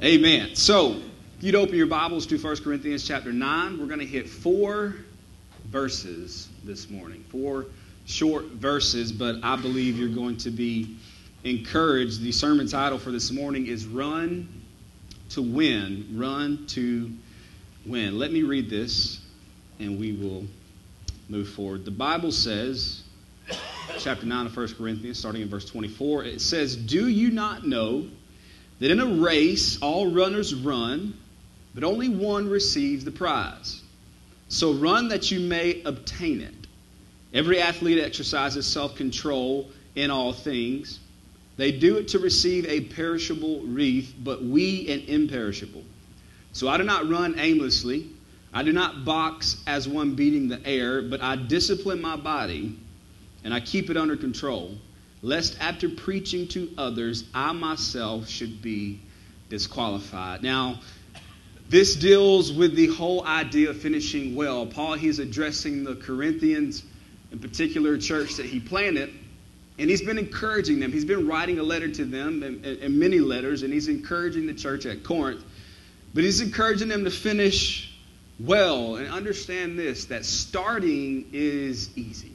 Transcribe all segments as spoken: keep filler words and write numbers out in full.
Amen. So, if you'd open your Bibles to First Corinthians chapter nine, we're going to hit four verses this morning. Four short verses, but I believe you're going to be encouraged. The sermon title for this morning is Run to Win. Run to Win. Let me read this, and we will move forward. The Bible says, chapter nine of First Corinthians, starting in verse twenty-four, it says, "Do you not know that in a race all runners run, but only one receives the prize? So run that you may obtain it. Every athlete exercises self-control in all things. They do it to receive a perishable wreath, but we an imperishable. So I do not run aimlessly. I do not box as one beating the air, but I discipline my body, and I keep it under control, lest after preaching to others, I myself should be disqualified." Now, this deals with the whole idea of finishing well. Paul, he's addressing the Corinthians, in particular church that he planted, and he's been encouraging them. He's been writing a letter to them, and, and many letters, and he's encouraging the church at Corinth. But he's encouraging them to finish well, and understand this, that starting is easy.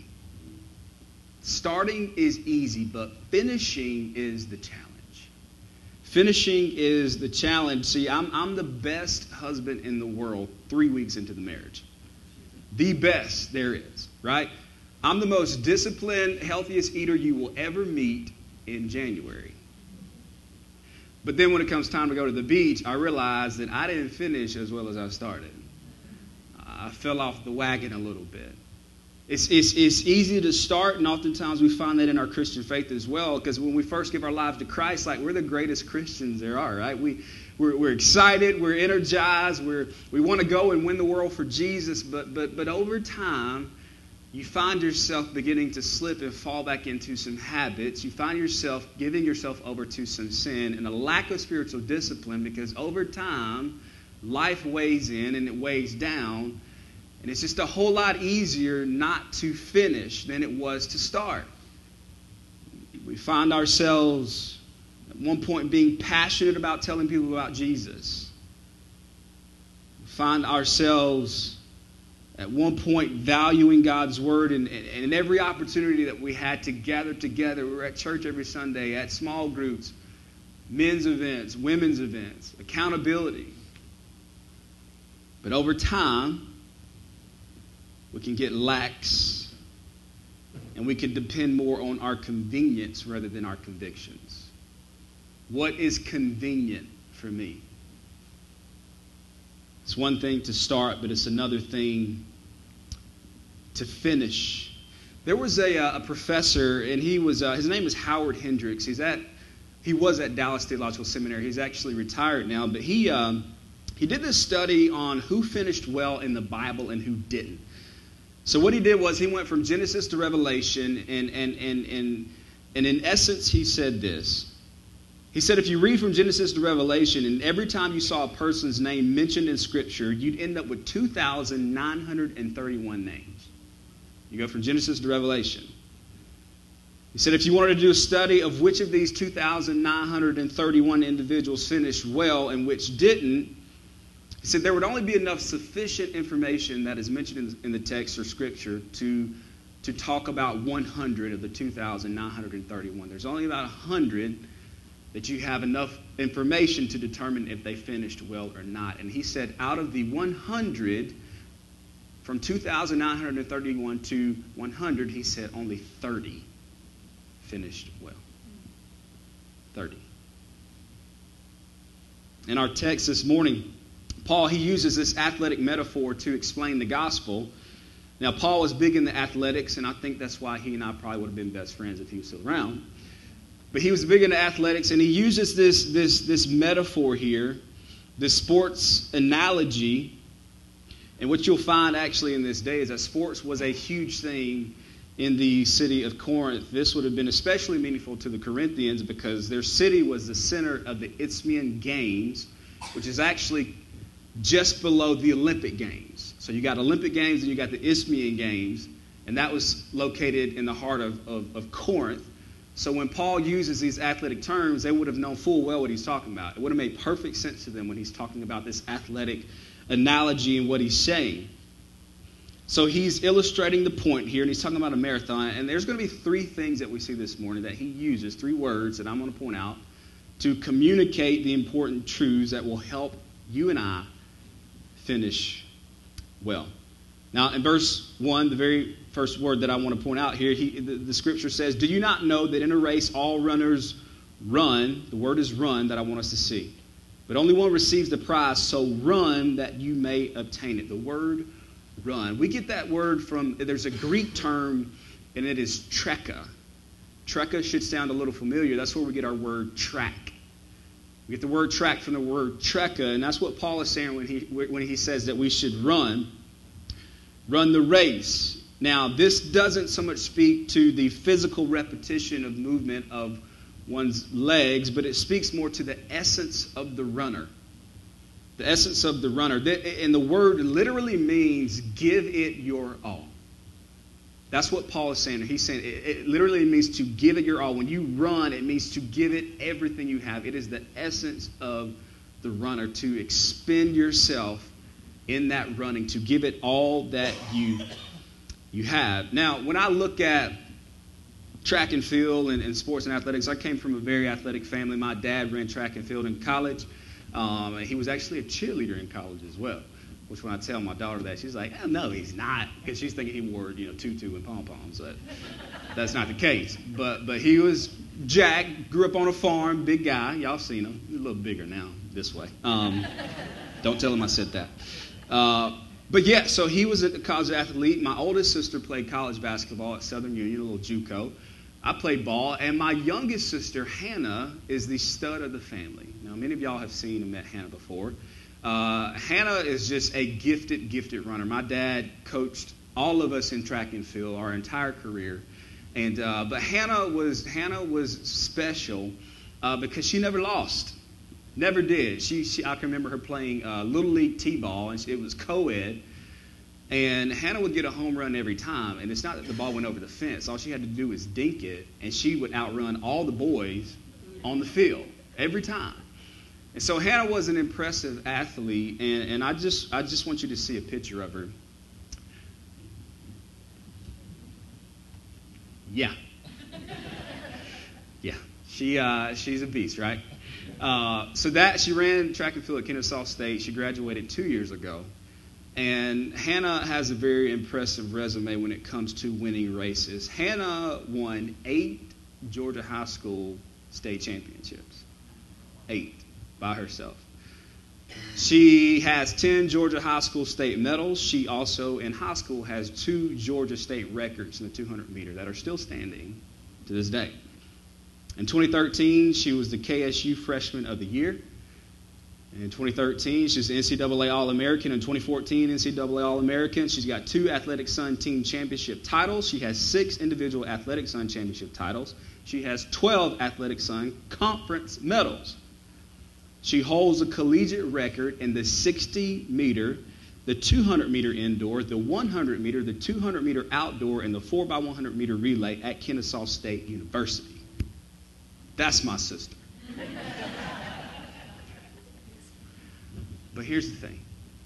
Starting is easy, but finishing is the challenge. Finishing is the challenge. See, I'm, I'm the best husband in the world three weeks into the marriage. The best there is, right? I'm the most disciplined, healthiest eater you will ever meet in January. But then when it comes time to go to the beach, I realize that I didn't finish as well as I started. I fell off the wagon a little bit. It's, it's, it's easy to start, and oftentimes we find that in our Christian faith as well, because when we first give our lives to Christ, like, we're the greatest Christians there are, right? We, we're, we're excited, we're energized, we're, we want to go and win the world for Jesus, but, but, but over time, you find yourself beginning to slip and fall back into some habits. You find yourself giving yourself over to some sin and a lack of spiritual discipline, because over time, life weighs in and it weighs down. And it's just a whole lot easier not to finish than it was to start. We find ourselves at one point being passionate about telling people about Jesus. We find ourselves at one point valuing God's word, and, and, and every opportunity that we had to gather together. We were at church every Sunday, at small groups, men's events, women's events, accountability. But over time, we can get lax, and we can depend more on our convenience rather than our convictions. What is convenient for me? It's one thing to start, but it's another thing to finish. There was a, a professor, and he was uh, his name is Howard Hendricks. He's at he was at Dallas Theological Seminary. He's actually retired now, but he um, he did this study on who finished well in the Bible and who didn't. So what he did was he went from Genesis to Revelation, and, and, and, and, and in essence he said this. He said if you read from Genesis to Revelation, and every time you saw a person's name mentioned in Scripture, you'd end up with two thousand nine hundred thirty-one names. You go from Genesis to Revelation. He said if you wanted to do a study of which of these two thousand nine hundred thirty-one individuals finished well and which didn't, he said there would only be enough sufficient information that is mentioned in the, in the text or Scripture to, to talk about one hundred of the two thousand nine hundred thirty-one. There's only about one hundred that you have enough information to determine if they finished well or not. And he said out of the one hundred, from two thousand nine hundred thirty-one to one hundred, he said only thirty finished well. thirty. In our text this morning, Paul, he uses this athletic metaphor to explain the gospel. Now, Paul was big into athletics, and I think that's why he and I probably would have been best friends if he was still around. But he was big into athletics, and he uses this, this, this metaphor here, this sports analogy. And what you'll find actually in this day is that sports was a huge thing in the city of Corinth. This would have been especially meaningful to the Corinthians because their city was the center of the Isthmian Games, which is actually just below the Olympic Games. So you got Olympic Games and you got the Isthmian Games, and that was located in the heart of, of, of Corinth. So when Paul uses these athletic terms, they would have known full well what he's talking about. It would have made perfect sense to them when he's talking about this athletic analogy and what he's saying. So he's illustrating the point here, and he's talking about a marathon. And there's going to be three things that we see this morning that he uses, three words that I'm going to point out, to communicate the important truths that will help you and I finish well. Now, in verse one, the very first word that I want to point out here, he, the, the scripture says, do you not know that in a race all runners run? The word is run that I want us to see. But only one receives the prize, so run that you may obtain it. The word run. We get that word from, there's a Greek term, and it is treka. Treka should sound a little familiar. That's where we get our word track. We get the word track from the word treka, and that's what Paul is saying when he when he says that we should run. Run the race. Now, this doesn't so much speak to the physical repetition of movement of one's legs, but it speaks more to the essence of the runner. The essence of the runner. And the word literally means give it your all. That's what Paul is saying. He's saying it, it literally means to give it your all. When you run, it means to give it everything you have. It is the essence of the runner, to expend yourself in that running, to give it all that you you have. Now, when I look at track and field and, and sports and athletics, I came from a very athletic family. My dad ran track and field in college, um, and he was actually a cheerleader in college as well. Which when I tell my daughter that, she's like, oh, no, he's not, because she's thinking he wore, you know, tutu and pom-poms. But that's not the case. But but he was Jack, grew up on a farm, big guy. Y'all seen him. He's a little bigger now this way. Um, don't tell him I said that. Uh, but yeah, so he was a college athlete. My oldest sister played college basketball at Southern Union, a little JUCO. I played ball, and my youngest sister, Hannah, is the stud of the family. Now, many of y'all have seen and met Hannah before. Uh, Hannah is just a gifted, gifted runner. My dad coached all of us in track and field our entire career. And uh, but Hannah was Hannah was special uh, because she never lost. Never did. She, she I can remember her playing uh, Little League T-ball, and it was co-ed. And Hannah would get a home run every time. And it's not that the ball went over the fence. All she had to do was dink it, and she would outrun all the boys on the field every time. And so Hannah was an impressive athlete, and, and I just I just want you to see a picture of her. Yeah. Yeah. She uh, she's a beast, right? Uh, so that she ran track and field at Kennesaw State. She graduated two years ago. And Hannah has a very impressive resume when it comes to winning races. Hannah won eight Georgia high school state championships. Eight by herself. She has ten Georgia high school state medals. She also, in high school, has two Georgia state records in the two hundred meter that are still standing to this day. In twenty thirteen, she was the K S U Freshman of the Year. In twenty thirteen, she's the N C double A All-American. In twenty fourteen, N C double A All-American. She's got two Athletic Sun Team Championship titles. She has six individual Athletic Sun Championship titles. She has twelve Athletic Sun Conference medals. She holds a collegiate record in the sixty meter, the two hundred meter indoor, the one hundred meter, the two hundred meter outdoor, and the four by one hundred meter relay at Kennesaw State University. That's my sister. But here's the thing.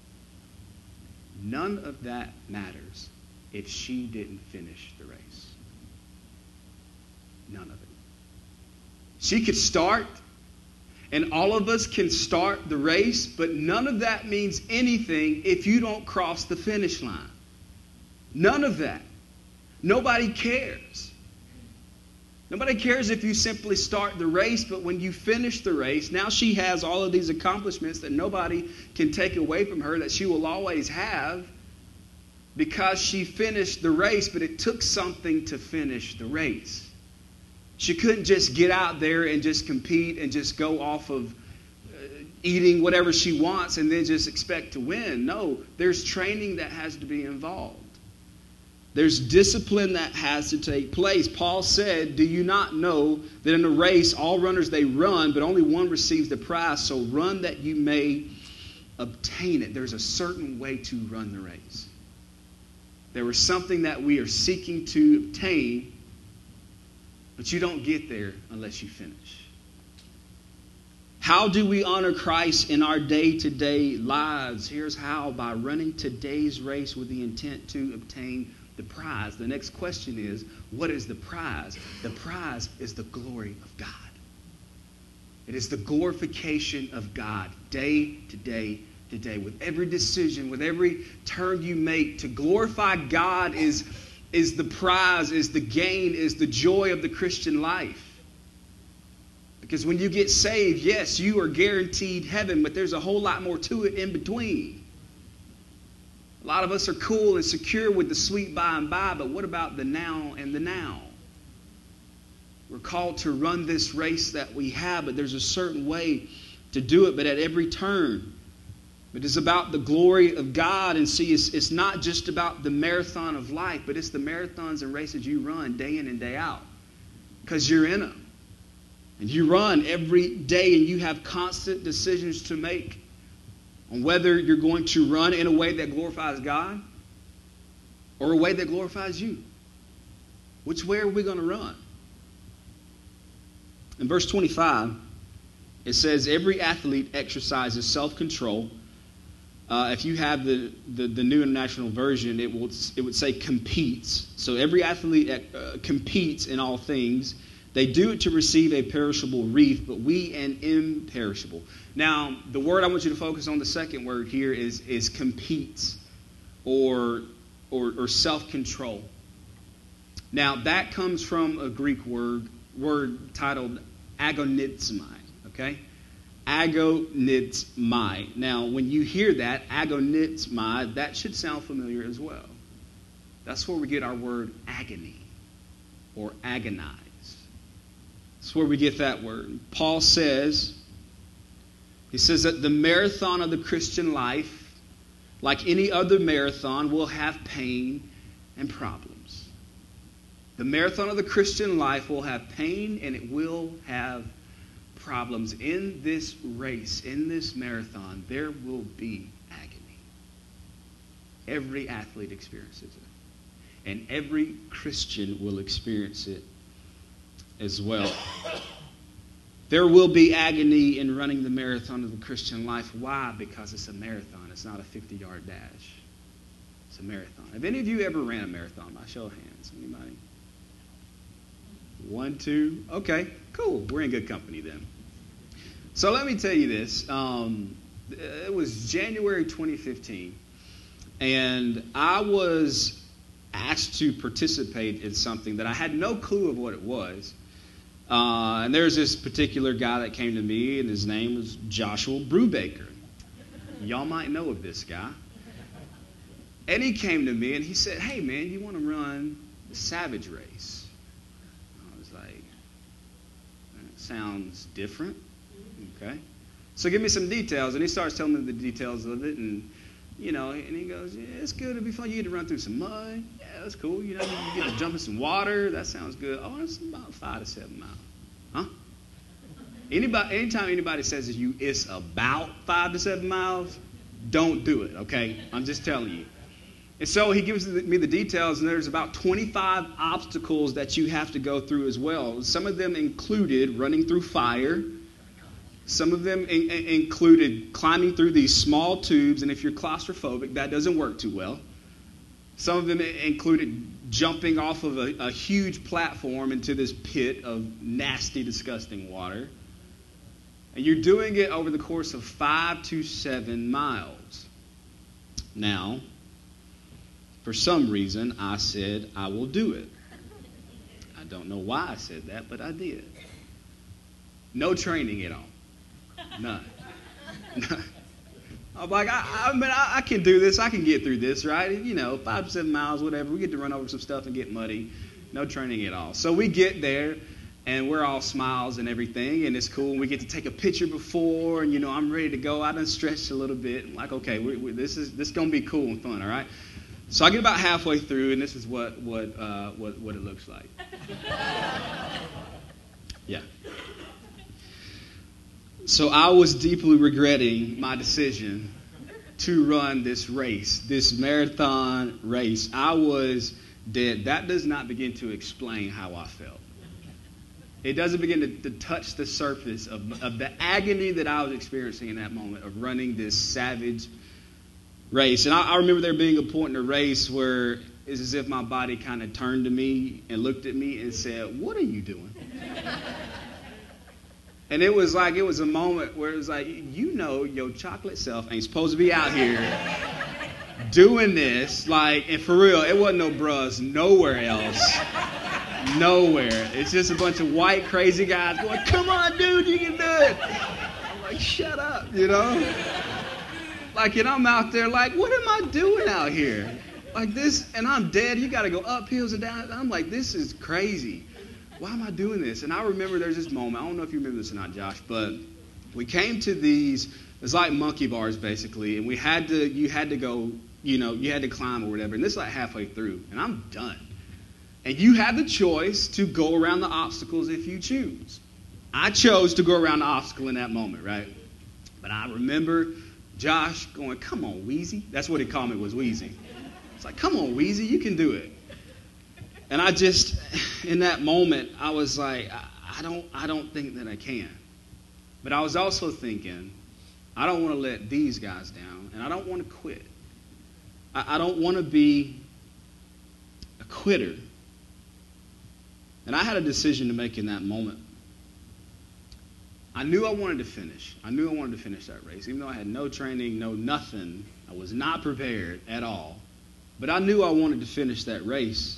None of that matters if she didn't finish the race. None of it. She could start, and all of us can start the race, but none of that means anything if you don't cross the finish line. None of that. Nobody cares. Nobody cares if you simply start the race, but when you finish the race, now she has all of these accomplishments that nobody can take away from her, that she will always have because she finished the race, but it took something to finish the race. She couldn't just get out there and just compete and just go off of uh, eating whatever she wants and then just expect to win. No, there's training that has to be involved. There's discipline that has to take place. Paul said, do you not know that in a race all runners they run, but only one receives the prize? So run that you may obtain it. There's a certain way to run the race. There was something that we are seeking to obtain. But you don't get there unless you finish. How do we honor Christ in our day-to-day lives? Here's how: by running today's race with the intent to obtain the prize. The next question is, what is the prize? The prize is the glory of God. It is the glorification of God day to day to day. With every decision, with every turn you make, to glorify God is, is the prize, is the gain, is the joy of the Christian life. Because when you get saved, yes, you are guaranteed heaven, but there's a whole lot more to it in between. A lot of us are cool and secure with the sweet by and by, but what about the now and the now? We're called to run this race that we have, but there's a certain way to do it, but at every turn. It is about the glory of God. And see, it's, it's not just about the marathon of life, but it's the marathons and races you run day in and day out. Because you're in them. And you run every day, and you have constant decisions to make on whether you're going to run in a way that glorifies God or a way that glorifies you. Which way are we going to run? In verse twenty-five, it says, every athlete exercises self-control. Uh, if you have the, the, the New International Version, it will it would say competes. So every athlete uh, competes in all things. They do it to receive a perishable wreath, but we an imperishable. Now, the word I want you to focus on, the second word here, is, is competes or, or, or self-control. Now, that comes from a Greek word, word titled agonizomai, okay? Agonizomai. Now, when you hear that, agonizomai, that should sound familiar as well. That's where we get our word agony or agonize. That's where we get that word. Paul says, he says that the marathon of the Christian life, like any other marathon, will have pain and problems. The marathon of the Christian life will have pain and it will have problems. In this race, in this marathon, there will be agony. Every athlete experiences it. And every Christian will experience it as well. There will be agony in running the marathon of the Christian life. Why? Because it's a marathon. It's not a fifty-yard dash. It's a marathon. Have any of you ever ran a marathon? By show of hands. Anybody? One, two. Okay, cool. We're in good company then. So let me tell you this. Um, it was January twenty fifteen, and I was asked to participate in something that I had no clue of what it was. Uh, and there's this particular guy that came to me, and his name was Joshua Brubaker. Y'all might know of this guy. And he came to me, and he said, hey, man, you want to run the Savage Race? I was like, that sounds different. Okay. So give me some details. And he starts telling me the details of it, and you know, and he goes, yeah, it's good. It'll be fun. You get to run through some mud. Yeah, that's cool. You know, you get to jump in some water. That sounds good. Oh, it's about five to seven miles. Huh? Anybody, anytime anybody says to you, it's about five to seven miles, don't do it, okay? I'm just telling you. And so he gives me the details, and there's about twenty-five obstacles that you have to go through as well. Some of them included running through fire. Some of them in- in- included climbing through these small tubes, and if you're claustrophobic, that doesn't work too well. Some of them included jumping off of a, a huge platform into this pit of nasty, disgusting water. And you're doing it over the course of five to seven miles. Now, for some reason, I said I will do it. I don't know why I said that, but I did. No training at all. None. None. I'm like, I, I mean, I, I can do this. I can get through this, right? You know, five to seven miles, whatever. We get to run over some stuff and get muddy. No training at all. So we get there, and we're all smiles and everything, and it's cool. We get to take a picture before, and, you know, I'm ready to go. I done stretched a little bit. I'm like, okay, we, we, this is this is going to be cool and fun, all right? So I get about halfway through, and this is what, what, uh, what, what it looks like. Yeah. So I was deeply regretting my decision to run this race, this marathon race. I was dead. That does not begin to explain how I felt. It doesn't begin to, to touch the surface of, of the agony that I was experiencing in that moment of running this savage race. And I, I remember there being a point in the race where it's as if my body kind of turned to me and looked at me and said, "What are you doing?" And it was like, it was a moment where it was like, you know, your chocolate self ain't supposed to be out here doing this. Like, and for real, it wasn't no bruhs nowhere else. Nowhere. It's just a bunch of white crazy guys going, "Come on, dude, you can do it." I'm like, shut up, you know? Like, and I'm out there like, what am I doing out here? Like this, and I'm dead. You got to go up hills and down. I'm like, this is crazy. Why am I doing this? And I remember there's this moment. I don't know if you remember this or not, Josh, but we came to these, it's like monkey bars basically, and we had to, you had to go, you know, you had to climb or whatever. And this is like halfway through, and I'm done. And you have the choice to go around the obstacles if you choose. I chose to go around the obstacle in that moment, right? But I remember Josh going, "Come on, Weezy." That's what he called me, was Weezy. It's like, "Come on, Weezy, you can do it." And I just, in that moment, I was like, I, I don't, I don't think that I can. But I was also thinking, I don't want to let these guys down, and I don't want to quit. I, I don't want to be a quitter. And I had a decision to make in that moment. I knew I wanted to finish. I knew I wanted to finish that race. Even though I had no training, no nothing, I was not prepared at all. But I knew I wanted to finish that race.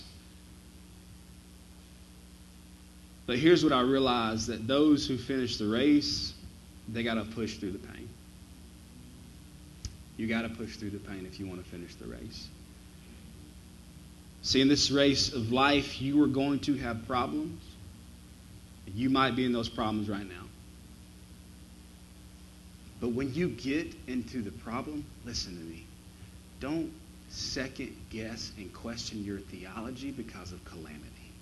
But here's what I realized, that those who finish the race, they got to push through the pain. You got to push through the pain if you want to finish the race. See, in this race of life, you are going to have problems. You might be in those problems right now. But when you get into the problem, listen to me. Don't second guess and question your theology because of calamity.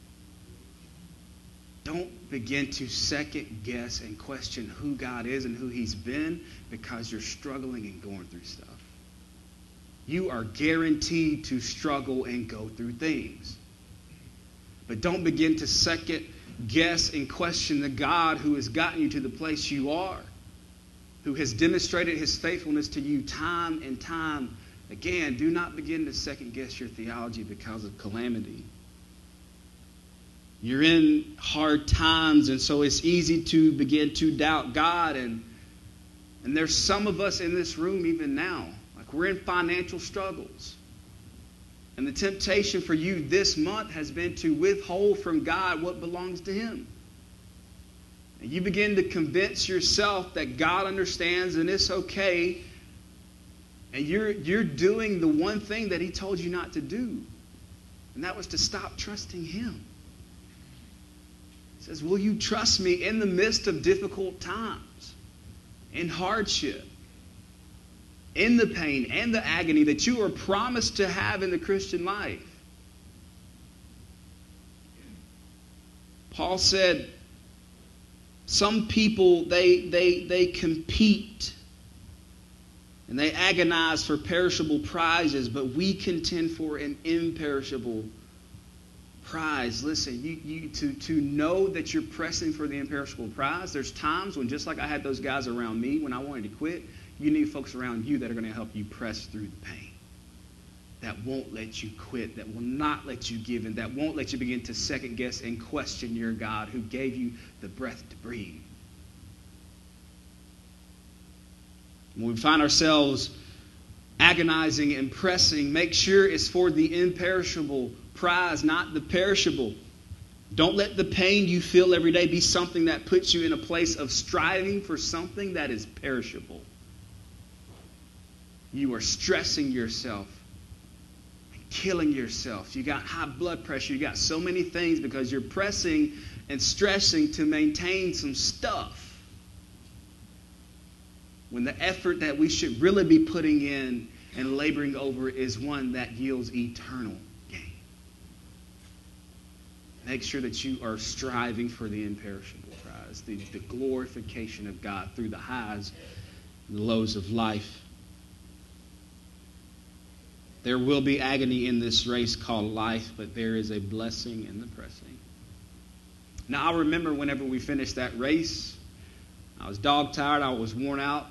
Don't begin to second guess and question who God is and who He's been because you're struggling and going through stuff. You are guaranteed to struggle and go through things. But don't begin to second guess and question the God who has gotten you to the place you are, who has demonstrated His faithfulness to you time and time again. Do not begin to second guess your theology because of calamity. You're in hard times, and so it's easy to begin to doubt God. And, and there's some of us in this room even now, like we're in financial struggles. And the temptation for you this month has been to withhold from God what belongs to Him. And you begin to convince yourself that God understands and it's okay. And you're, you're doing the one thing that He told you not to do. And that was to stop trusting Him. He says, will you trust me in the midst of difficult times, in hardship, in the pain and the agony that you are promised to have in the Christian life? Paul said, some people, they, they, they compete and they agonize for perishable prizes, but we contend for an imperishable prize. Listen, you, you to, to know that you're pressing for the imperishable prize, there's times when, just like I had those guys around me when I wanted to quit, you need folks around you that are going to help you press through the pain, that won't let you quit, that will not let you give in, that won't let you begin to second guess and question your God who gave you the breath to breathe. When we find ourselves agonizing and pressing, make sure it's for the imperishable prize, not the perishable. Don't let the pain you feel every day be something that puts you in a place of striving for something that is perishable. You are stressing yourself and killing yourself. You got high blood pressure. You got so many things because you're pressing and stressing to maintain some stuff, when the effort that we should really be putting in and laboring over is one that yields eternal gain. Make sure that you are striving for the imperishable prize, the, the glorification of God through the highs and the lows of life. There will be agony in this race called life, but there is a blessing in the pressing. Now, I remember whenever we finished that race, I was dog tired, I was worn out.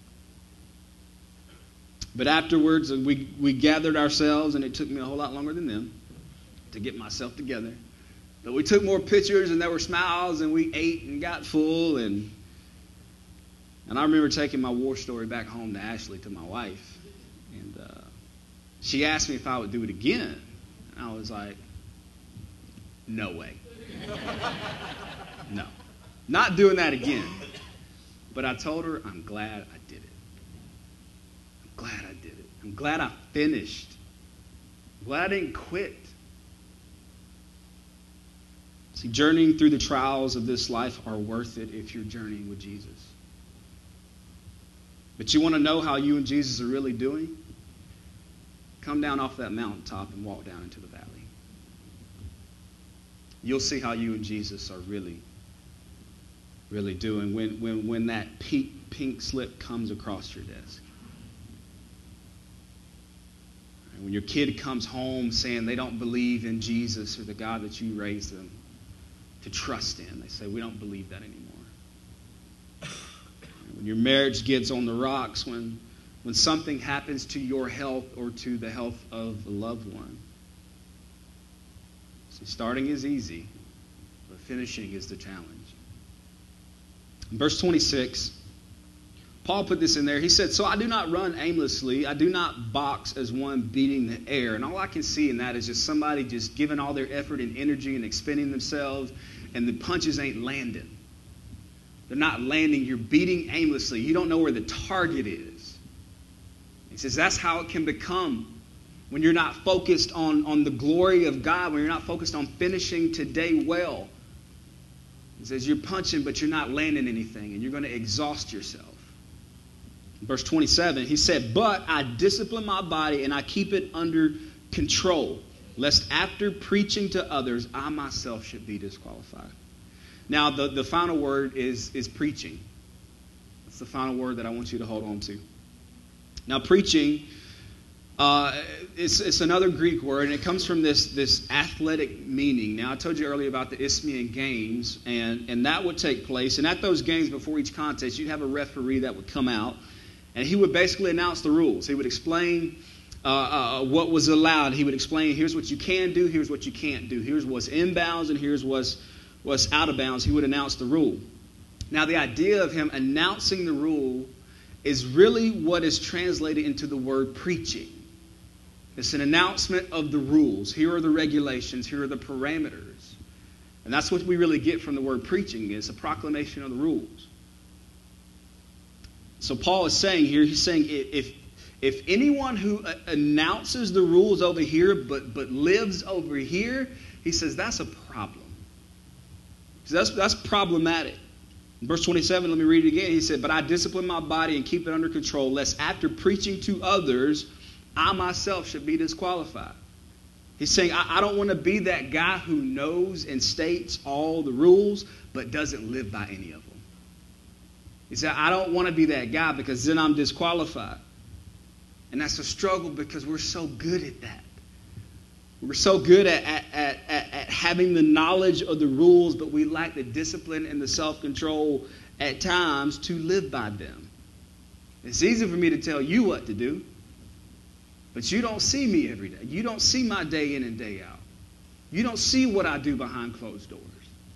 But afterwards, we, we gathered ourselves, and it took me a whole lot longer than them to get myself together. But we took more pictures, and there were smiles, and we ate and got full. And and I remember taking my war story back home to Ashley, to my wife. And uh, she asked me if I would do it again. And I was like, no way. No. Not doing that again. But I told her, I'm glad I did it. I'm glad I did it. I'm glad I finished. I'm glad I didn't quit. See, journeying through the trials of this life are worth it if you're journeying with Jesus. But you want to know how you and Jesus are really doing? Come down off that mountaintop and walk down into the valley. You'll see how you and Jesus are really, really doing when, when, when that pink, pink slip comes across your desk. And when your kid comes home saying they don't believe in Jesus or the God that you raised them to trust in, they say, we don't believe that anymore. And when your marriage gets on the rocks, when, when something happens to your health or to the health of a loved one, see, starting is easy, but finishing is the challenge. In verse twenty-six, Paul put this in there. He said, so I do not run aimlessly. I do not box as one beating the air. And all I can see in that is just somebody just giving all their effort and energy and expending themselves, and the punches ain't landing. They're not landing. You're beating aimlessly. You don't know where the target is. He says that's how it can become when you're not focused on, on the glory of God, when you're not focused on finishing today well. He says you're punching, but you're not landing anything, and you're going to exhaust yourself. Verse twenty-seven, he said, but I discipline my body and I keep it under control, lest after preaching to others, I myself should be disqualified. Now, the, the final word is, is preaching. That's the final word that I want you to hold on to. Now, preaching, uh, it's, it's another Greek word, and it comes from this, this athletic meaning. Now, I told you earlier about the Isthmian Games, and, and that would take place. And at those games, before each contest, you'd have a referee that would come out, and he would basically announce the rules. He would explain uh, uh, what was allowed. He would explain, here's what you can do, here's what you can't do. Here's what's in bounds, and here's what's, what's out of bounds. He would announce the rule. Now, the idea of him announcing the rule is really what is translated into the word preaching. It's an announcement of the rules. Here are the regulations. Here are the parameters. And that's what we really get from the word preaching. It's a proclamation of the rules. So Paul is saying here, he's saying if if anyone who announces the rules over here but, but lives over here, he says that's a problem. So that's, that's problematic. In verse twenty-seven, let me read it again. He said, but I discipline my body and keep it under control, lest after preaching to others, I myself should be disqualified. He's saying, I, I don't want to be that guy who knows and states all the rules, but doesn't live by any of them. He said, I don't want to be that guy because then I'm disqualified. And that's a struggle because we're so good at that. We're so good at, at, at, at having the knowledge of the rules, but we lack the discipline and the self-control at times to live by them. It's easy for me to tell you what to do, but you don't see me every day. You don't see my day in and day out. You don't see what I do behind closed doors.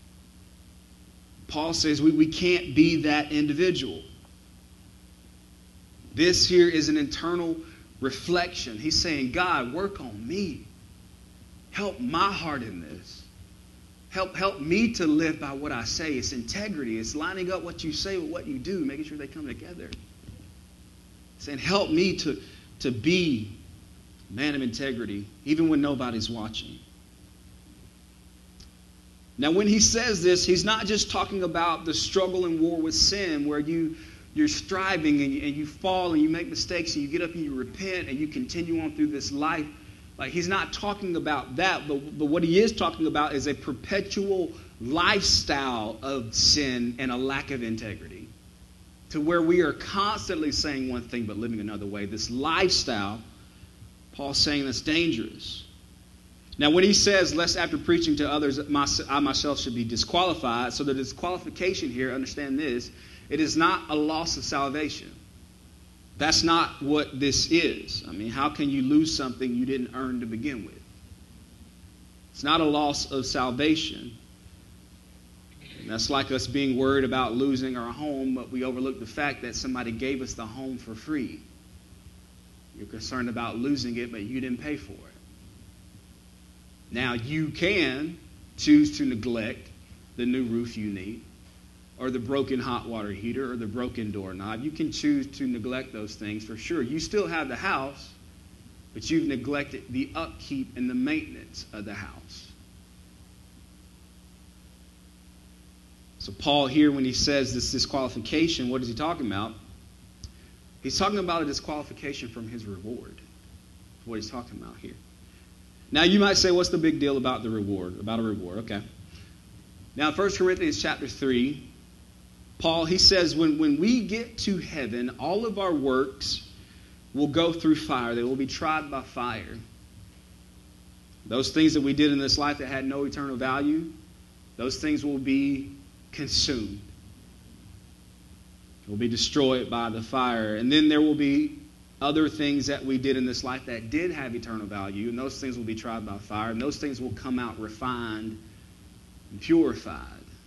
Paul says we, we can't be that individual. This here is an internal reflection. He's saying, God, work on me. Help my heart in this. Help, help me to live by what I say. It's integrity. It's lining up what you say with what you do, making sure they come together. Saying, help me to, to be a man of integrity, even when nobody's watching. Now, when he says this, he's not just talking about the struggle and war with sin where you, you're striving and you, and you fall and you make mistakes and you get up and you repent and you continue on through this life. Like, he's not talking about that, but, but what he is talking about is a perpetual lifestyle of sin and a lack of integrity to where we are constantly saying one thing but living another way. This lifestyle, Paul's saying, that's dangerous. Now, when he says, lest after preaching to others, I myself should be disqualified, so the disqualification here, understand this, it is not a loss of salvation. That's not what this is. I mean, how can you lose something you didn't earn to begin with? It's not a loss of salvation. And that's like us being worried about losing our home, but we overlook the fact that somebody gave us the home for free. You're concerned about losing it, but you didn't pay for it. Now, you can choose to neglect the new roof you need, or the broken hot water heater, or the broken doorknob. You can choose to neglect those things for sure. You still have the house, but you've neglected the upkeep and the maintenance of the house. So Paul here, when he says this disqualification, what is he talking about? He's talking about a disqualification from his reward. What he's talking about here. Now you might say, what's the big deal about the reward? About a reward, okay. Now in First Corinthians chapter three, Paul, he says, when, when we get to heaven, all of our works will go through fire. They will be tried by fire. Those things that we did in this life that had no eternal value, those things will be consumed. Will be destroyed by the fire. And then there will be other things that we did in this life that did have eternal value, and those things will be tried by fire, and those things will come out refined and purified.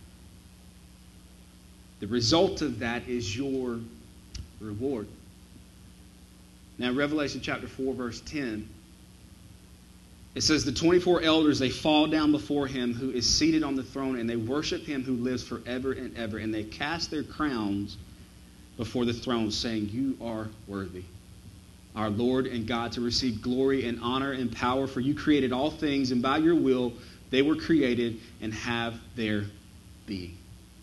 The result of that is your reward. Now, Revelation chapter four, verse ten, it says, the twenty-four elders, they fall down before him who is seated on the throne, and they worship him who lives forever and ever, and they cast their crowns before the throne, saying, you are worthy, our Lord and God, to receive glory and honor and power, for you created all things, and by your will they were created and have their being.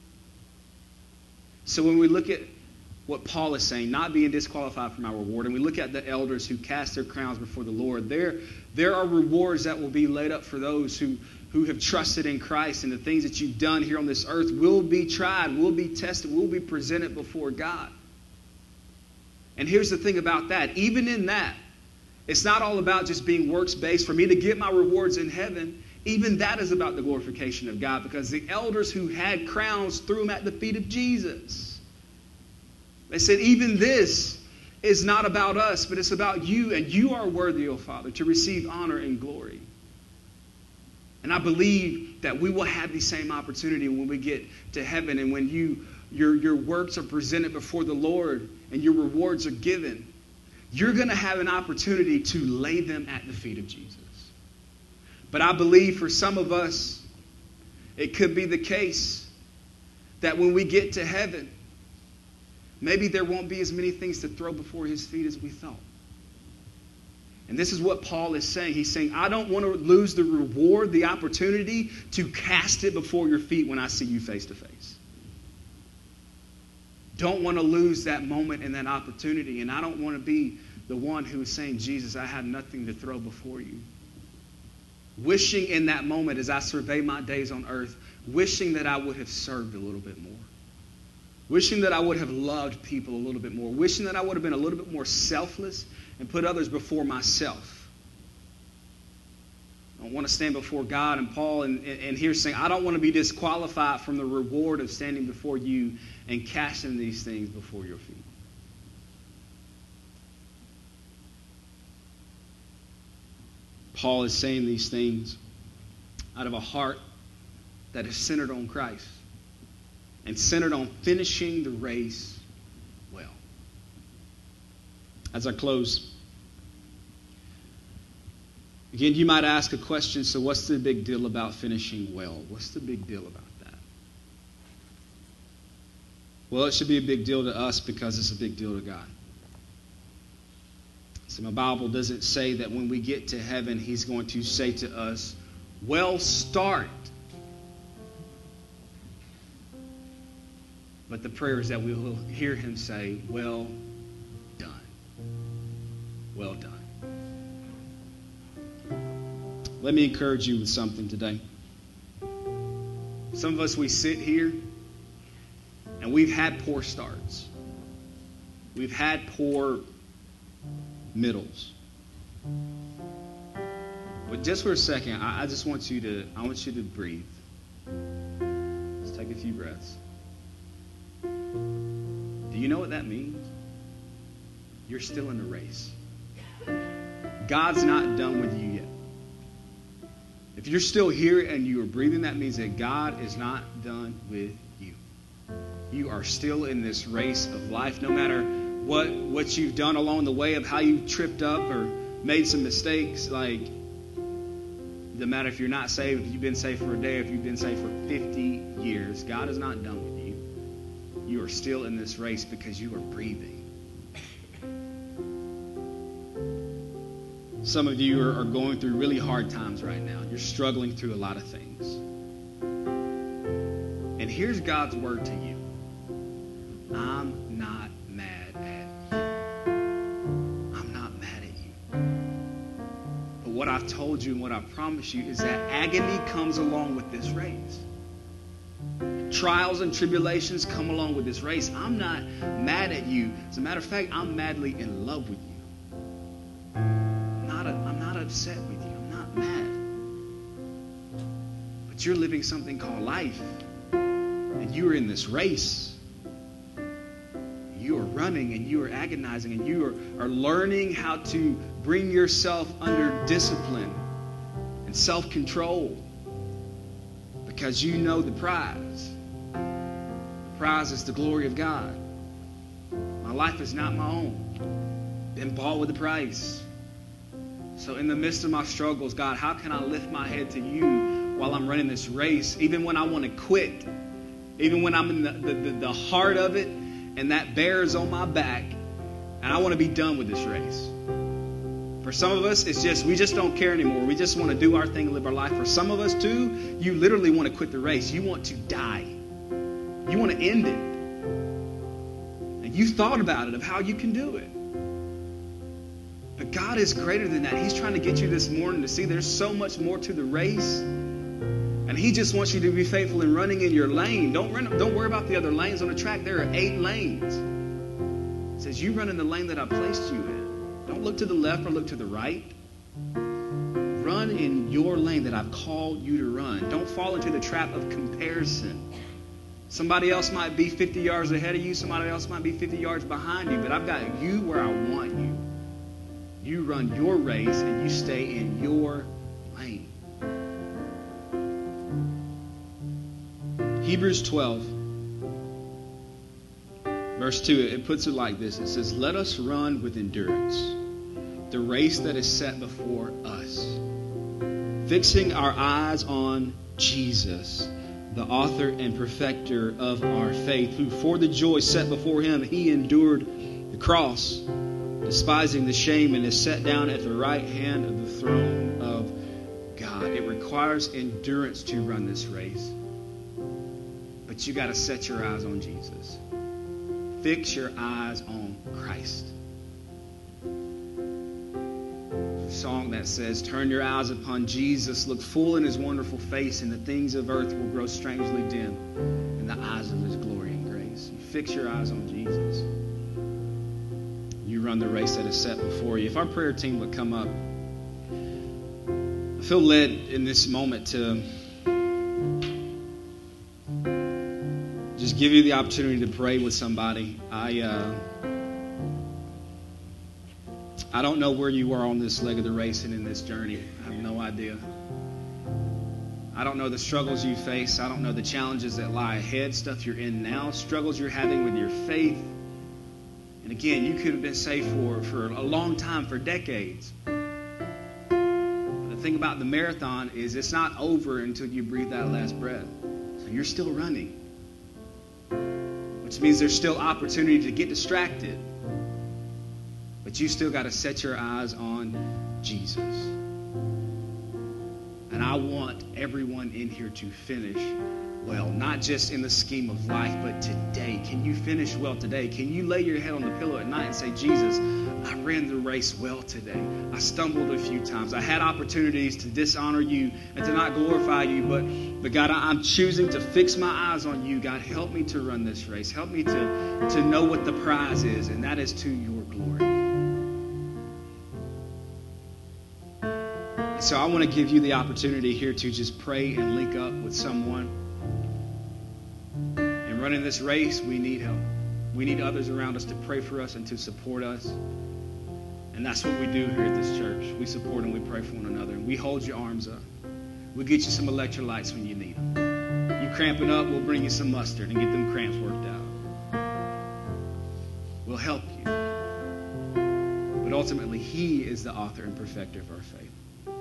So when we look at what Paul is saying, not being disqualified from our reward, and we look at the elders who cast their crowns before the Lord, there, there are rewards that will be laid up for those who, who have trusted in Christ, and the things that you've done here on this earth will be tried, will be tested, will be presented before God. And here's the thing about that. Even in that, it's not all about just being works-based. For me to get my rewards in heaven, even that is about the glorification of God, because the elders who had crowns threw them at the feet of Jesus. They said, even this is not about us, but it's about you, and you are worthy, O Father, to receive honor and glory. And I believe that we will have the same opportunity when we get to heaven, and when you your, your works are presented before the Lord and your rewards are given, you're going to have an opportunity to lay them at the feet of Jesus. But I believe for some of us, it could be the case that when we get to heaven, maybe there won't be as many things to throw before his feet as we thought. And this is what Paul is saying. He's saying, I don't want to lose the reward, the opportunity to cast it before your feet when I see you face to face. Don't want to lose that moment and that opportunity. And I don't want to be the one who is saying, Jesus, I have nothing to throw before you. Wishing in that moment as I survey my days on earth, wishing that I would have served a little bit more. Wishing that I would have loved people a little bit more. Wishing that I would have been a little bit more selfless and put others before myself. I want to stand before God and Paul and, and, and here saying, I don't want to be disqualified from the reward of standing before you and casting these things before your feet. Paul is saying these things out of a heart that is centered on Christ and centered on finishing the race well. As I close, again, you might ask a question, so what's the big deal about finishing well? What's the big deal about that? Well, it should be a big deal to us because it's a big deal to God. So my Bible doesn't say that when we get to heaven, he's going to say to us, well, start. But the prayer is that we will hear him say, well done. Well done. Let me encourage you with something today. Some of us, we sit here and we've had poor starts. We've had poor middles. But just for a second, I, I just want you to, I want you to breathe. Let's take a few breaths. Do you know what that means? You're still in the race. God's not done with you yet. If you're still here and you are breathing, that means that God is not done with you. You are still in this race of life, no matter what, what you've done along the way, of how you've tripped up or made some mistakes. Like, no matter if you're not saved, if you've been saved for a day, if you've been saved for fifty years, God is not done with you. You are still in this race because you are breathing. Some of you are, are going through really hard times right now. You're struggling through a lot of things. And here's God's word to you. I'm not mad at you. I'm not mad at you. But what I've told you and what I've promised you is that agony comes along with this race. Trials and tribulations come along with this race. I'm not mad at you. As a matter of fact, I'm madly in love with you. I'm not upset with you. I'm not mad. But you're living something called life. And you are in this race. You are running and you are agonizing and you are, are learning how to bring yourself under discipline and self-control. Because you know the prize. The prize is the glory of God. My life is not my own. Been bought with a price. So in the midst of my struggles, God, how can I lift my head to you while I'm running this race? Even when I want to quit, even when I'm in the, the, the, the heart of it and that bear is on my back and I want to be done with this race. For some of us, it's just, we just don't care anymore. We just want to do our thing and live our life. For some of us too, you literally want to quit the race. You want to die. You want to end it. And you thought about it, of how you can do it. But God is greater than that. He's trying to get you this morning to see there's so much more to the race. And He just wants you to be faithful in running in your lane. Don't run, don't worry about the other lanes on the track. There are eight lanes. It says you run in the lane that I placed you in. Don't look to the left or look to the right. Run in your lane that I've called you to run. Don't fall into the trap of comparison. Somebody else might be fifty yards ahead of you. Somebody else might be fifty yards behind you. But I've got you where I want you. You run your race and you stay in your lane. Hebrews twelve, verse two, it puts it like this. It says, let us run with endurance the race that is set before us, fixing our eyes on Jesus, the author and perfecter of our faith, who for the joy set before Him, He endured the cross, despising the shame, and is set down at the right hand of the throne of God. It requires endurance to run this race. But you got to set your eyes on Jesus. Fix your eyes on Christ. There's a song that says, turn your eyes upon Jesus, look full in His wonderful face, and the things of earth will grow strangely dim in the eyes of His glory and grace. You fix your eyes on Jesus. You run the race that is set before you. If our prayer team would come up, I feel led in this moment to just give you the opportunity to pray with somebody. I uh, I don't know where you are on this leg of the race and in this journey. I have no idea. I don't know the struggles you face. I don't know the challenges that lie ahead, stuff you're in now, struggles you're having with your faith. And again, you could have been saved for, for a long time, for decades. But the thing about the marathon is it's not over until you breathe that last breath. So you're still running. Which means there's still opportunity to get distracted. But you still got to set your eyes on Jesus. And I want everyone in here to finish well, not just in the scheme of life, but today. Can you finish well today? Can you lay your head on the pillow at night and say, Jesus, I ran the race well today. I stumbled a few times. I had opportunities to dishonor you and to not glorify you, but, but God, I'm choosing to fix my eyes on you. God, help me to run this race. Help me to, to know what the prize is, and that is to your glory. so I want to give you the opportunity here to just pray and link up with someone. In running this race, we need help. We need others around us to pray for us and to support us. And that's what we do here at this church. We support and we pray for one another. And we hold your arms up. We'll get you some electrolytes when you need them. You cramping up, we'll bring you some mustard and get them cramps worked out. We'll help you. But ultimately, He is the author and perfecter of our faith.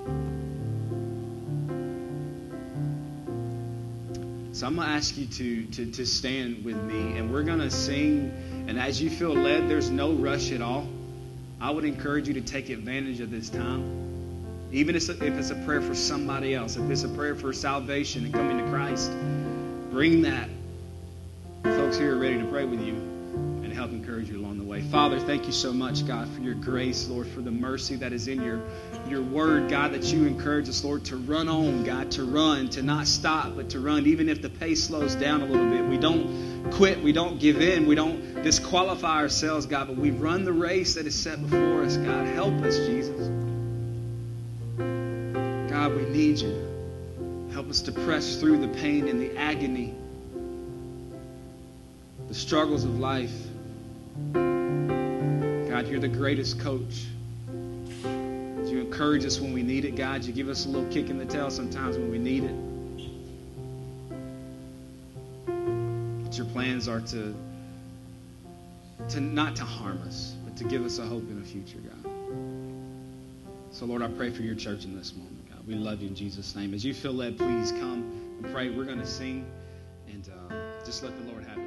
So I'm going to ask you to, to, to stand with me, and we're going to sing. And as you feel led, there's no rush at all. I would encourage you to take advantage of this time. Even if it's a prayer for somebody else, if it's a prayer for salvation and coming to Christ, bring that. Folks here are ready to pray with you and help encourage you along the way. Father, thank you so much, God, for your grace, Lord, for the mercy that is in your, your word, God, that you encourage us, Lord, to run on, God, to run, to not stop, but to run, even if the pace slows down a little bit. We don't quit. We don't give in. We don't disqualify ourselves, God, but we run the race that is set before us, God. Help us, Jesus. God, we need you. Help us to press through the pain and the agony, the struggles of life. God, you're the greatest coach. You encourage us when we need it, God. You give us a little kick in the tail sometimes when we need it. But your plans are to, to not to harm us, but to give us a hope in a future, God. So, Lord, I pray for your church in this moment, God. We love you in Jesus' name. As you feel led, please come and pray. We're going to sing, and uh, just let the Lord have it.